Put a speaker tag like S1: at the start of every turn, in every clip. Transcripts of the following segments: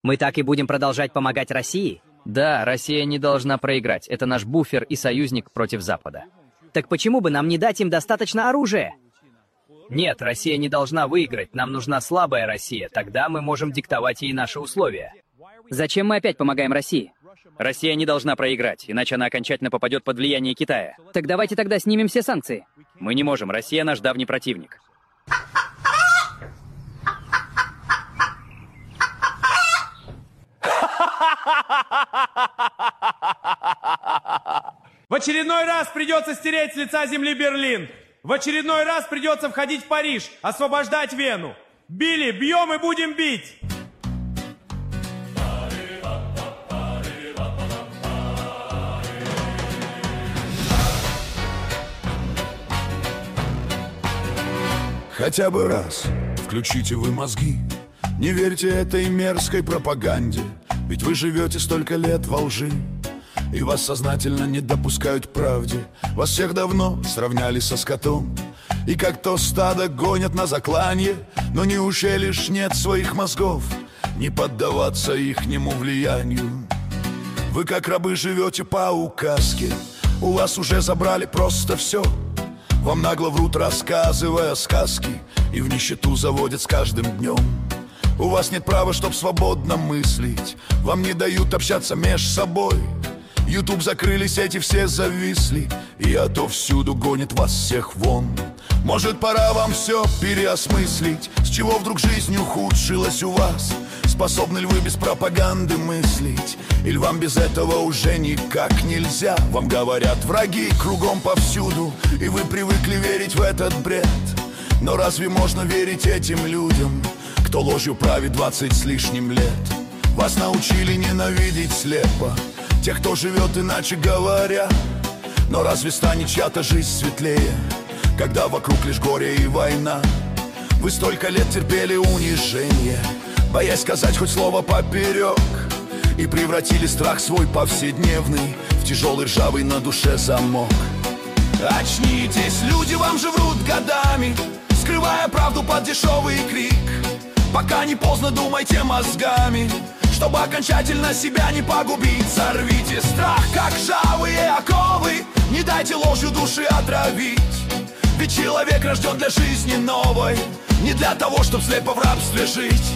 S1: Мы так и будем продолжать помогать России?
S2: Да, Россия не должна проиграть. Это наш буфер и союзник против Запада.
S1: Так почему бы нам не дать им достаточно оружия?
S2: Нет, Россия не должна выиграть. Нам нужна слабая Россия. Тогда мы можем диктовать ей наши условия.
S1: Зачем мы опять помогаем России?
S2: Россия не должна проиграть, иначе она окончательно попадет под влияние Китая.
S1: Так давайте тогда снимем все санкции.
S2: Мы не можем. Россия наш давний противник.
S3: В очередной раз придется стереть с лица земли Берлин. В очередной раз придется входить в Париж, освобождать Вену. Били, бьем и будем бить.
S4: Хотя бы раз включите вы мозги. Не верьте этой мерзкой пропаганде, ведь вы живете столько лет во лжи, и вас сознательно не допускают к правде. Вас всех давно сравняли со скотом, и как то стадо гонят на закланье. Но неужели ж нет своих мозгов не поддаваться ихнему влиянию? Вы как рабы живете по указке, у вас уже забрали просто все. Вам нагло врут, рассказывая сказки, и в нищету заводят с каждым днем. У вас нет права, чтоб свободно мыслить, вам не дают общаться меж собой. Ютуб закрыли, сети все зависли, и отовсюду гонит вас всех вон. Может, пора вам все переосмыслить? С чего вдруг жизнь ухудшилась у вас? Способны ли вы без пропаганды мыслить? Или вам без этого уже никак нельзя? Вам говорят враги кругом повсюду, и вы привыкли верить в этот бред. Но разве можно верить этим людям, кто ложью правит 20 с лишним лет? Вас научили ненавидеть слепо тех, кто живет иначе говоря. Но разве станет чья-то жизнь светлее, когда вокруг лишь горе и война? Вы столько лет терпели унижение, боясь сказать хоть слово поперек, и превратили страх свой повседневный в тяжелый ржавый на душе замок. Очнитесь, люди вам же врут годами, скрывая правду под дешевый крик. Пока не поздно, думайте мозгами, чтобы окончательно себя не погубить. Сорвите страх, как ржавые оковы, не дайте ложью души отравить. Ведь человек рожден для жизни новой, не для того, чтобы слепо в рабстве жить.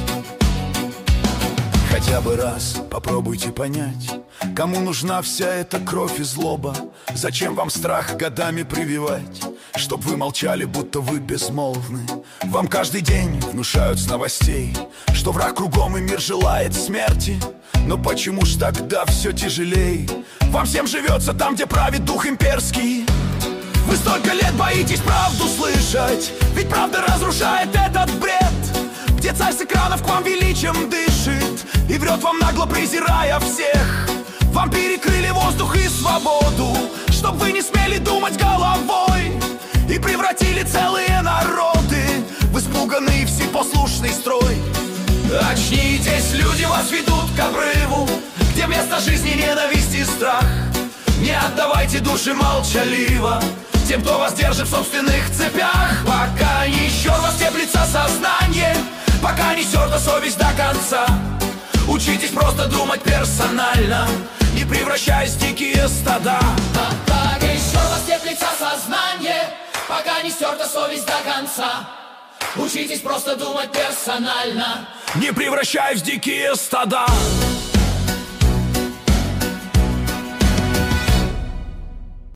S4: Хотя бы раз попробуйте понять, кому нужна вся эта кровь и злоба. Зачем вам страх годами прививать, чтоб вы молчали, будто вы безмолвны? Вам каждый день внушают с новостей, что враг кругом и мир желает смерти. Но почему ж тогда все тяжелей? Вам всем живется там, где правит дух имперский. Вы столько лет боитесь правду слышать, ведь правда разрушает этот бред, где царь с экранов к вам величием дышит и врет вам нагло, презирая всех. Вам перекрыли воздух и свободу, чтоб вы не смели думать головой, и превратили целые народы в испуганный и всепослушный строй. Очнитесь, люди вас ведут к обрыву, где вместо жизни ненависть и страх. Не отдавайте души молчаливо тем, кто вас держит в собственных цепях. Пока не стер вас теплится сознание, пока не стерта совесть до конца. Учитесь просто думать персонально, не превращаясь в дикие стада.
S5: Пока не стер вас теплится сознание, пока не стерта совесть до конца. Учитесь просто думать персонально,
S4: не превращаясь в дикие стада.